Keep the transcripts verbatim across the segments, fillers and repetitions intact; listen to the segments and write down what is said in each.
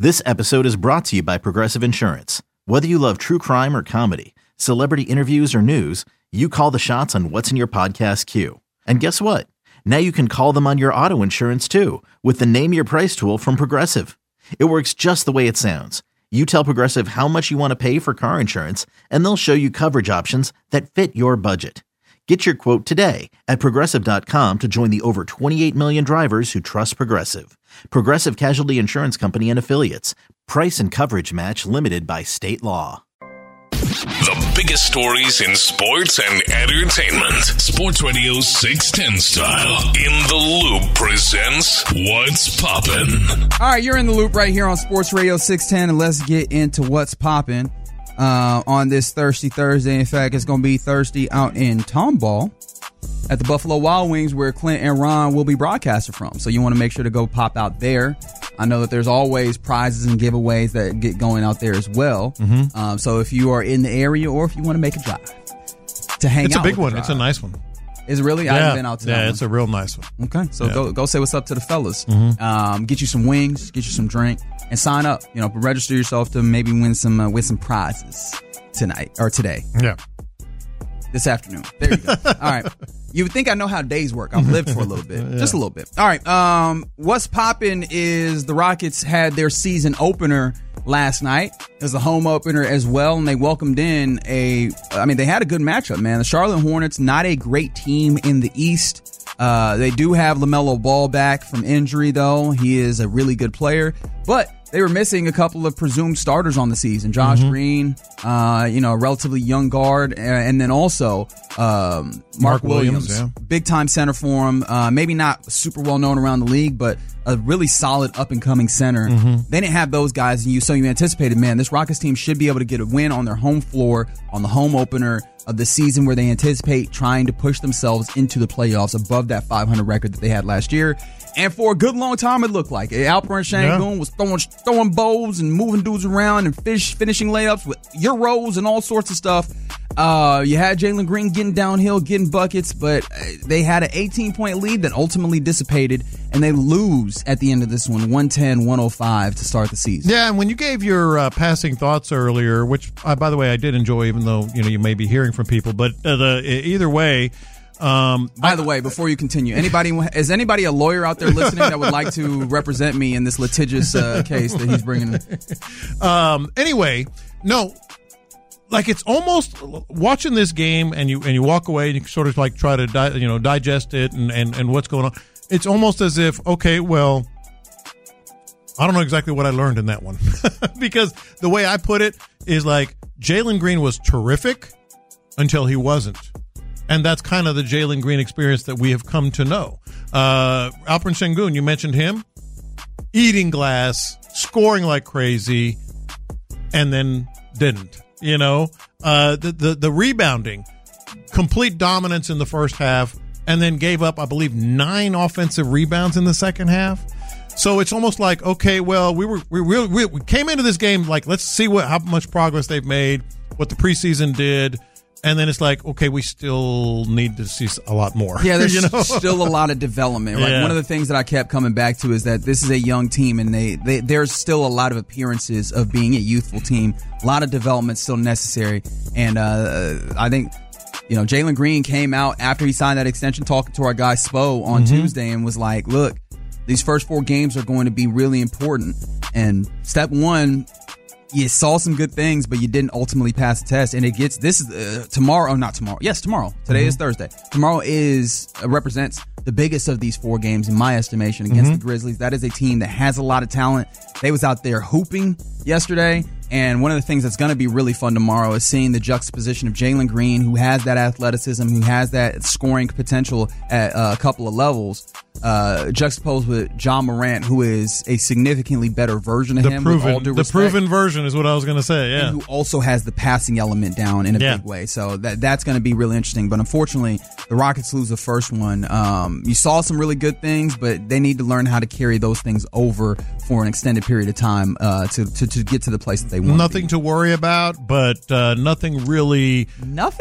This episode is brought to you by Progressive Insurance. Whether you love true crime or comedy, celebrity interviews or news, you call the shots on what's in your podcast queue. And guess what? Now you can call them on your auto insurance too with the Name Your Price tool from Progressive. It works just the way it sounds. You tell Progressive how much you want to pay for car insurance, and they'll show you coverage options that fit your budget. Get your quote today at Progressive dot com to join the over twenty-eight million drivers who trust Progressive. Progressive Casualty Insurance Company and Affiliates. Price and coverage match limited by state law. The biggest stories in sports and entertainment. Sports Radio six ten style. In the Loop presents What's Poppin'. All right, you're in the Loop right here on Sports Radio six ten, and let's get into What's Poppin' uh, on this Thirsty Thursday. In fact, it's going to be thirsty out in Tomball at the Buffalo Wild Wings, where Clint and Ron will be broadcasting from. So you want to make sure to go pop out there. I know that there's always prizes and giveaways that get going out there as well. Mm-hmm. Um, so if you are in the area or if you want to make a drive to hang it's out. It's a big one. It's a nice one. Is it really? Yeah. I haven't been out to that Yeah, one. it's a real nice one. Okay, so yeah. go go say what's up to the fellas. Mm-hmm. Um, get you some wings, get you some drink, and sign up. You know, register yourself to maybe win some uh, win some prizes tonight or today. Yeah. This afternoon. There you go. All right. You would think I know how days work. I've lived for a little bit. yeah. Just a little bit. All right. Um, what's poppin' is the Rockets had their season opener last night. It was a home opener as well, and they welcomed in a, I mean, they had a good matchup, man. The Charlotte Hornets, not a great team in the East. Uh, they do have LaMelo Ball back from injury, though. He is a really good player, but they were missing a couple of presumed starters on the season. Josh mm-hmm. Green, uh, you know, a relatively young guard, and then also um, Mark, Mark Williams, Williams yeah. big-time center for him. Uh, maybe not super well-known around the league, but a really solid up-and-coming center. Mm-hmm. They didn't have those guys, and you so you anticipated, man, this Rockets team should be able to get a win on their home floor on the home opener of the season, where they anticipate trying to push themselves into the playoffs above that five hundred record that they had last year. And for a good long time, it looked like Alperen Sengun yeah. was throwing throwing bows and moving dudes around and fish, finishing layups with Euros and all sorts of stuff. Uh, you had Jalen Green getting downhill, getting buckets, but they had an eighteen-point lead that ultimately dissipated, and they lose at the end of this one, one ten one oh five to start the season. Yeah, and when you gave your uh, passing thoughts earlier, which, uh, by the way, I did enjoy, even though you know you may be hearing from people, but uh, the, either way. Um, By the way, before you continue, anybody is anybody a lawyer out there listening that would like to represent me in this litigious uh, case that he's bringing in? Um, anyway, no, like it's almost watching this game and you and you walk away and you sort of like try to di- you know digest it and, and, and what's going on. It's almost as if, okay, well, I don't know exactly what I learned in that one because the way I put it is like Jalen Green was terrific until he wasn't. And that's kind of the Jalen Green experience that we have come to know. Uh, Alperen Sengun, you mentioned him, eating glass, scoring like crazy, and then didn't. You know, uh, the, the the rebounding, complete dominance in the first half, and then gave up, I believe, nine offensive rebounds in the second half. So it's almost like, okay, well, we were we we, we came into this game like, let's see what how much progress they've made, what the preseason did. And then it's like, okay, we still need to see a lot more. Yeah, there's you know? still a lot of development. Like yeah. one of the things that I kept coming back to is that this is a young team, and they, they there's still a lot of appearances of being a youthful team. A lot of development still necessary, and uh, I think you know Jalen Green came out after he signed that extension, talking to our guy Spo on mm-hmm. Tuesday, and was like, "Look, these first four games are going to be really important, and step one." You saw some good things, but you didn't ultimately pass the test. And it gets this is uh, tomorrow. Oh, not tomorrow. Yes, tomorrow. Today mm-hmm. is Thursday. Tomorrow is uh, represents the biggest of these four games in my estimation against mm-hmm. the Grizzlies. That is a team that has a lot of talent. They was out there hooping yesterday. And one of the things that's going to be really fun tomorrow is seeing the juxtaposition of Jalen Green, who has that athleticism, who has that scoring potential at uh, a couple of levels, uh, juxtaposed with John Morant, who is a significantly better version of the him. Proven, with all due the respect, proven version is what I was going to say, yeah. And who also has the passing element down in a yeah. big way. So that that's going to be really interesting. But unfortunately, the Rockets lose the first one. Um, you saw some really good things, but they need to learn how to carry those things over for an extended period of time uh, to, to, to get to the place that they want Nothing to, to worry about, but uh, nothing really... Nothing to worry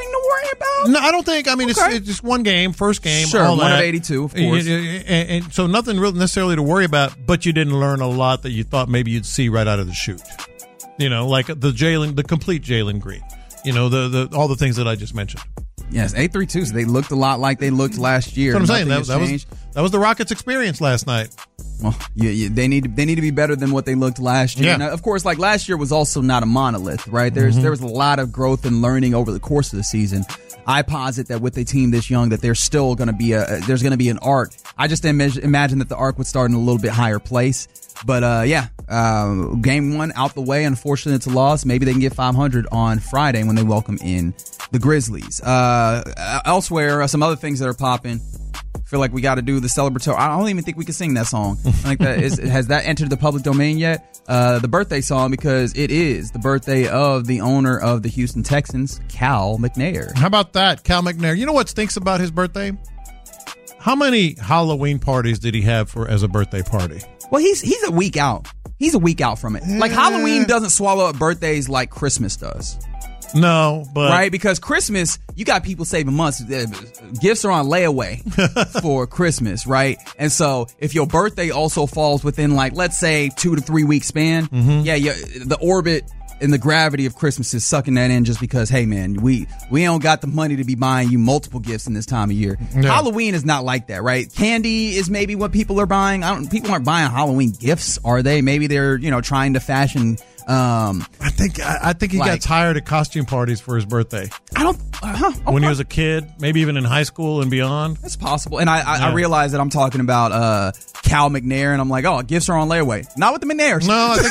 about? No, I don't think. I mean, Okay. it's, it's just one game, first game. Sure, all one that. of eighty-two, of course. And, and, and so nothing really necessarily to worry about, but you didn't learn a lot that you thought maybe you'd see right out of the chute. You know, like the Jalen, the complete Jalen Green. You know, the, the all the things that I just mentioned. Yes, eight three two. So they looked a lot like they looked last year. That's what I'm saying. Nothing That, that has was changed. that was the Rockets' experience last night. Well, yeah, yeah, they need to, they need to be better than what they looked last year. Yeah. Now, of course, like last year was also not a monolith, right? There's Mm-hmm. there was a lot of growth and learning over the course of the season. I posit that with a team this young, that there's still going to be a there's going to be an arc. I just imagine, imagine that the arc would start in a little bit higher place. But uh, yeah, uh, game one out the way. Unfortunately, it's a loss. Maybe they can get five hundred on Friday when they welcome in the Grizzlies. Uh, elsewhere, uh, some other things that are popping. Feel like we got to do the celebratory. I don't even think we can sing that song. Like that is has that entered the public domain yet? Uh, the birthday song, because it is the birthday of the owner of the Houston Texans, Cal McNair. How about that, Cal McNair? You know what stinks about his birthday? How many Halloween parties did he have for as a birthday party? Well, he's he's a week out. He's a week out from it. Like Halloween doesn't swallow up birthdays like Christmas does. No, but Right, because Christmas, you got people saving months. Uh, Gifts are on layaway for Christmas, right? And so, if your birthday also falls within, like, let's say, two to three week span, Mm-hmm. yeah, yeah, the orbit and the gravity of Christmas is sucking that in just because, hey, man, we we don't got the money to be buying you multiple gifts in this time of year. Yeah. Halloween is not like that, right? Candy is maybe what people are buying. I don't. People aren't buying Halloween gifts, are they? Maybe they're, you know, trying to fashion. Um, I think I, I think he got Like- tired of costume parties for his birthday I don't. Uh, huh, when okay. he was a kid, maybe even in high school and beyond. It's possible. And I, I, Yeah. I realize that I'm talking about uh, Cal McNair, and I'm like, oh, gifts are on layaway. Not with the McNairs. No, I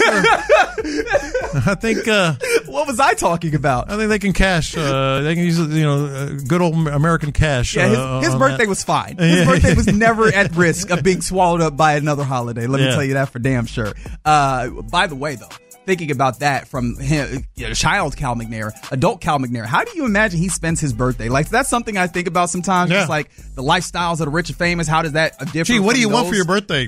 think we're, I think uh, What was I talking about? I think they can cash. Uh, they can use you know uh, good old American cash. Yeah, his, uh, his on birthday that. was fine. His Yeah. birthday was never at risk of being swallowed up by another holiday. Let me Yeah. tell you that for damn sure. Uh, by the way, though, thinking about that from him, you know, child Cal McNair, adult Cal McNair, how do you imagine he spends his birthday? Like, that's something I think about sometimes. Yeah. Just like the lifestyles of the rich and famous. How does that differ? Gee, what from do you want for those? your birthday?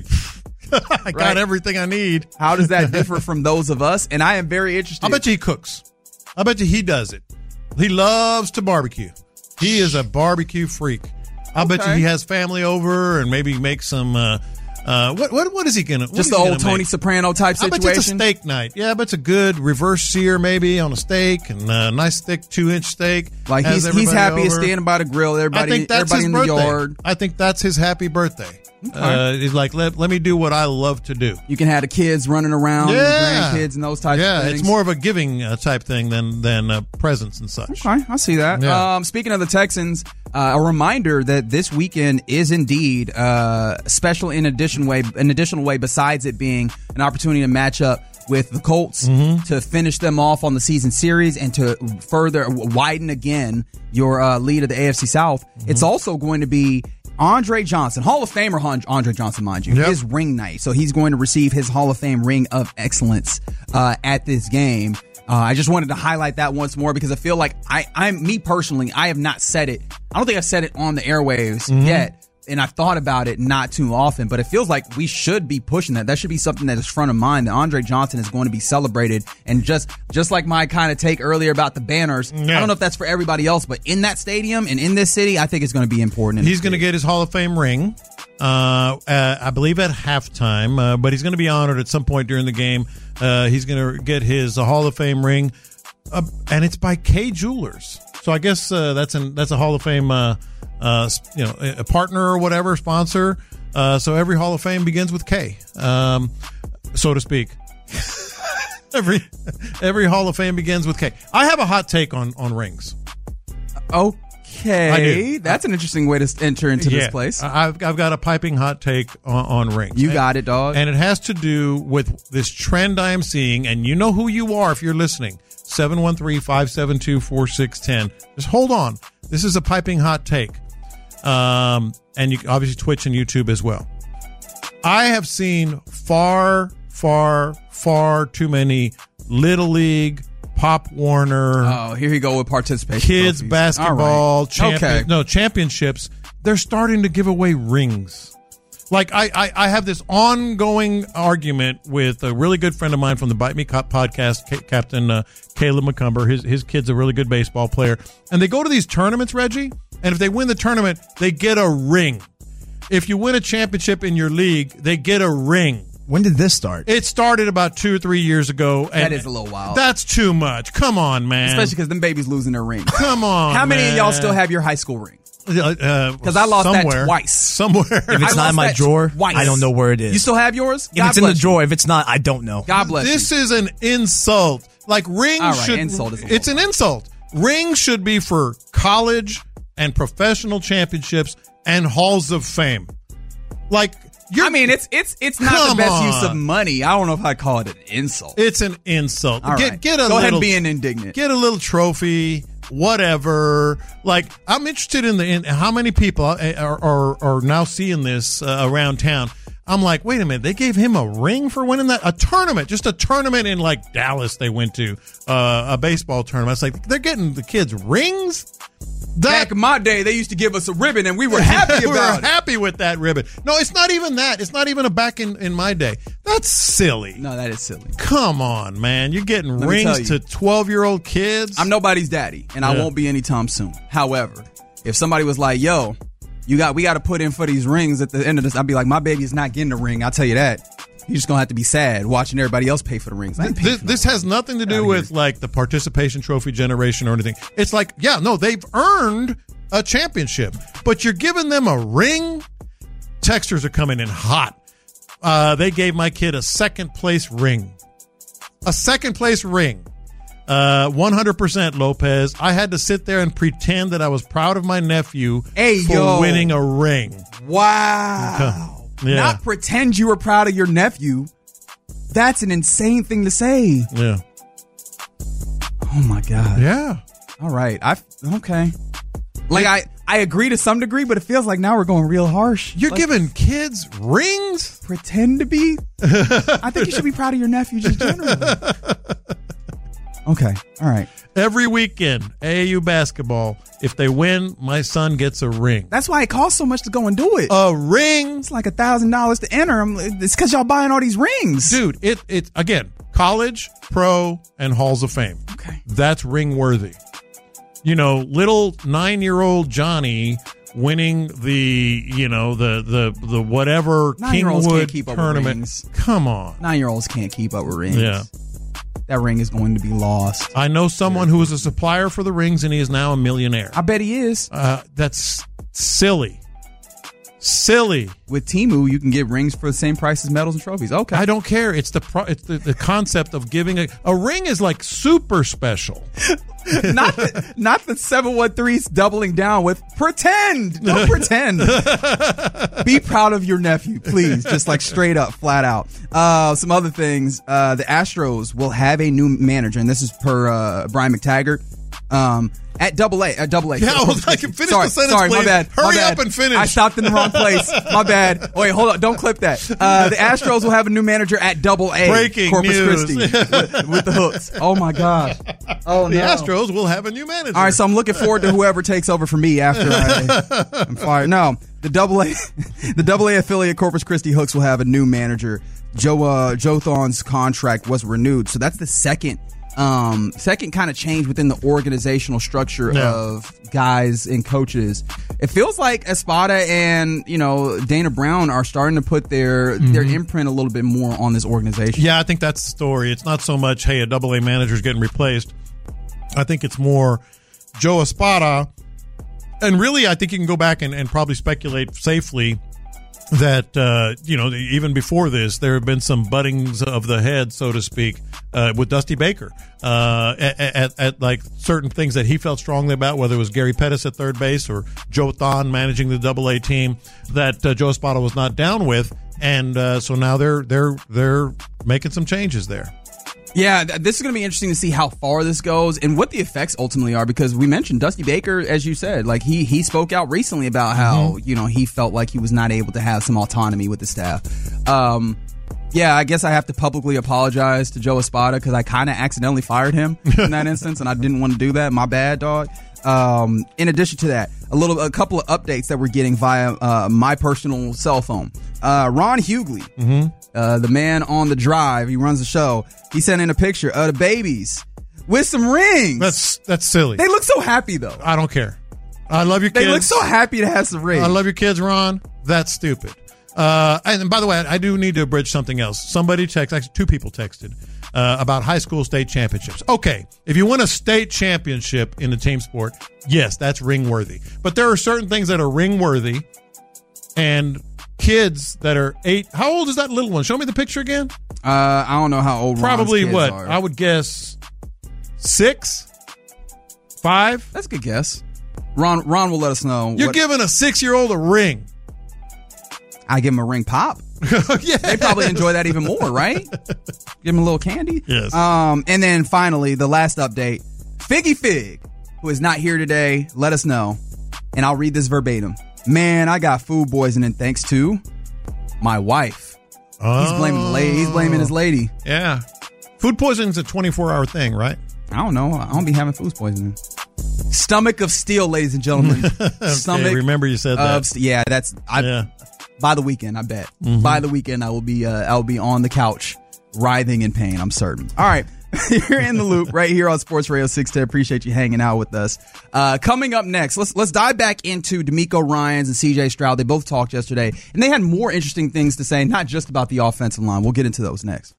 I got Right. everything I need. How does that differ from those of us? And I am very interested. I bet you he cooks. I bet you he does it. He loves to barbecue. He is a barbecue freak. I bet you Okay. he has family over and maybe make some. Uh, uh, what what what is he gonna? what Just is the he old gonna Tony make? Soprano type I situation. bet you it's a steak night. Yeah, I bet it's a good reverse sear maybe on a steak and a nice thick two inch steak. Like Has he's he's everybody happy over. standing by the grill. I Everybody, think that's everybody his in the birthday. yard. I think that's his happy birthday. Uh, he's like, let, let me do what I love to do. You can have the kids running around, Yeah. the grandkids, and those types Yeah, of things. it's more of a giving uh, type thing than than uh, presents and such. Okay, I see that. Yeah. Um, speaking of the Texans, uh, a reminder that this weekend is indeed uh, special in addition way, an additional way besides it being an opportunity to match up with the Colts Mm-hmm. to finish them off on the season series and to further widen again your uh, lead of the A F C South. Mm-hmm. It's also going to be Andre Johnson, Hall of Famer Hon- Andre Johnson, mind you, Yep. his ring night. So he's going to receive his Hall of Fame ring of excellence uh, at this game. Uh, I just wanted to highlight that once more because I feel like I, I'm me personally, I have not said it. I don't think I've said it on the airwaves Mm-hmm. yet. And I've thought about it not too often, but it feels like we should be pushing that. That should be something that is front of mind. That Andre Johnson is going to be celebrated, and just just like my kind of take earlier about the banners. Yeah. I don't know if that's for everybody else, but in that stadium and in this city, I think it's going to be important. He's going to get his Hall of Fame ring, uh, uh, I believe at halftime, uh, but he's going to be honored at some point during the game. Uh, he's going to get his uh, Hall of Fame ring, uh, and it's by Kay Jewelers. So I guess uh, that's an that's a Hall of Fame, uh, uh, you know, a partner or whatever, sponsor. Uh, so every Hall of Fame begins with K, um, so to speak. every every Hall of Fame begins with K. I have a hot take on on rings. Okay, I do. that's an interesting way to s- enter into this Yeah. place. I- I've I've got a piping hot take on, on rings. You And- got it, dog. And it has to do with this trend I am seeing, and you know who you are if you're listening. seven one three, five seven two, four six one zero. Just hold on. This is a piping hot take. Um, and you obviously Twitch and YouTube as well. I have seen far, far, far too many Little League, Pop Warner, Oh, here you go with participation. kids trophies. basketball All right. champion, Okay. no championships. They're starting to give away rings. Like, I, I, I have this ongoing argument with a really good friend of mine from the Bite Me Cop podcast, C- Captain uh, Caleb McCumber. His, his kid's a really good baseball player. And they go to these tournaments, Reggie, and if they win the tournament, they get a ring. If you win a championship in your league, they get a ring. When did this start? It started about two or three years ago. And That is a little wild. That's too much. Come on, man. Especially because them babies losing their rings. Come on, How many man. of y'all still have your high school ring? Because Because I lost that twice. Somewhere. If I it's not lost in my that drawer, twice. I don't know where it is. You still have yours? if God it's in the bless you. drawer, if it's not, I don't know. God bless This you. is an insult. Like, rings All right, should. insult is a it's an little- insult. Rings should be for college and professional championships and halls of fame. Like, you're, I mean, it's it's it's not Come the best on. use of money. I don't know if I'd call it an insult. it's an insult. All get right. get a Go little, ahead and be an indignant. Get a little trophy, whatever. Like, I'm interested in the in how many people are are, are now seeing this uh, around town. I'm like, wait a minute, they gave him a ring for winning that? A tournament, just a tournament in, like, Dallas they went to, uh, a baseball tournament. It's like, they're getting the kids rings? That, Back in my day, they used to give us a ribbon, and we were happy we were about it. happy with that ribbon. No, it's not even that. It's not even a back in, in my day. That's silly. No, that is silly. Come on, man. You're getting Let me tell rings you. to twelve-year-old kids? I'm nobody's daddy, and I Yeah. won't be anytime soon. However, if somebody was like, "Yo, you got we got to put in for these rings at the end of this," I'd be like, "My baby is not getting a ring. I'll tell you that. You're just gonna have to be sad watching everybody else pay for the rings." I ain't paying This, for no this has nothing to do outta with here. like the participation trophy generation or anything. It's like, yeah, no, they've earned a championship, but you're giving them a ring. Texters are coming in hot. Uh, they gave my kid a second place ring, a second place ring. Uh, one hundred percent Lopez. I had to sit there and pretend that I was proud of my nephew Hey, for yo. winning a ring. Wow. Yeah. Not pretend you were proud of your nephew. That's an insane thing to say. Yeah. Oh my God. Yeah. All right. I okay. Like I, I agree to some degree, but it feels like now we're going real harsh. You're Like, giving kids rings? pretend to be. I think you should be proud of your nephew just generally. Okay. All right. Every weekend, A A U basketball, if they win, my son gets a ring. That's why it costs so much to go and do it. A ring? It's like a thousand dollars to enter. I'm- It's because y'all buying all these rings. Dude, it it again, college, pro, and halls of fame. Okay. That's ring worthy. You know, little nine-year-old Johnny winning the, you know, the the the whatever Nine-year-olds can't Kingwood keep up with tournament. rings. Come on. Nine year olds can't keep up with rings. Yeah. That ring is going to be lost. I know someone who was a supplier for the rings and he is now a millionaire. I bet he is. Uh, that's silly. Silly. With Temu, you can get rings for the same price as medals and trophies. Okay. I don't care. It's the pro- it's the, the concept of giving a a ring is like super special. not the, not the seven one threes doubling down with pretend. Don't pretend. Be proud of your nephew, please. Just like straight up, flat out. Uh, some other things. Uh, the Astros will have a new manager, and this is per uh, Brian McTaggart. Um, at double A, at double A. Yeah, I was like, finish sorry, the sentence, sorry, my please. bad. my Hurry bad. up and finish. I stopped in the wrong place. My bad. Wait, hold on. Don't clip that. Uh, the Astros will have a new manager at double A. Breaking Corpus news. Christi with, with the hooks. Oh my gosh. Oh The no. Astros will have a new manager. All right, so I'm looking forward to whoever takes over for me after I, I'm fired. No, the double A, the double A affiliate Corpus Christi Hooks will have a new manager. Joe uh, Joe Thorne's contract was renewed, so that's the second, um, second kind of change within the organizational structure Yeah. of guys and coaches. It feels like Espada and you know Dana Brown are starting to put their their imprint a little bit more on this organization. Yeah, I think that's the story. It's not so much, hey, a double A manager's getting replaced. I think it's more Joe Espada. And really, I think you can go back and, and probably speculate safely that, uh, you know, even before this, there have been some buttings of the head, so to speak, uh, with Dusty Baker uh, at, at, at like certain things that he felt strongly about, whether it was Gary Pettis at third base or Joe Thon managing the double A team that uh, Joe Espada was not down with. And uh, so now they're they're they're making some changes there. Yeah, th- this is going to be interesting to see how far this goes and what the effects ultimately are, because we mentioned Dusty Baker, as you said, like he he spoke out recently about how, you know, he felt like he was not able to have some autonomy with the staff. Um, yeah, I guess I have to publicly apologize to Joe Espada because I kind of accidentally fired him in that instance, and I didn't want to do that. My bad, dog. Um, in addition to that, a little, a couple of updates that we're getting via uh, my personal cell phone. Uh, Ron Hughley, mm-hmm. uh, the man on the drive, he runs the show. He sent in a picture of the babies with some rings. That's that's silly. They look so happy though. I don't care. I love your kids. They look so happy to have some rings. I love your kids, Ron. That's stupid. Uh, and by the way, I do need to abridge something else. Somebody texted, actually two people texted, uh, about high school state championships. Okay, if you win a state championship in a team sport, yes, that's ring worthy. But there are certain things that are ring worthy, and kids that are eight. How old is that little one? Show me the picture again. Uh, I don't know how old. Probably Ron's kids what? are. I would guess six, five. That's a good guess. Ron, Ron will let us know. You're what, giving a six-year-old a ring. I give him a ring pop. Yeah. They probably enjoy that even more, right? Give him a little candy. Yes. Um, and then finally, the last update. Figgy Fig, who is not here today, let us know. And I'll read this verbatim. Man, I got food poisoning thanks to my wife. Oh. He's blaming the lady. He's blaming his lady. Yeah. Food poisoning is a twenty-four hour thing, right? I don't know. I don't be having food poisoning. Stomach of steel, ladies and gentlemen. Okay, Stomach. remember you said that. Of, st- yeah, that's. I, Yeah. By the weekend, I bet. Mm-hmm. By the weekend, I will be. Uh, I will be on the couch, writhing in pain. I'm certain. All right, you're in the loop right here on Sports Radio six ten. Appreciate you hanging out with us. Uh, coming up next, let's let's dive back into D'Amico Ryans and C J Stroud. They both talked yesterday, and they had more interesting things to say, not just about the offensive line. We'll get into those next.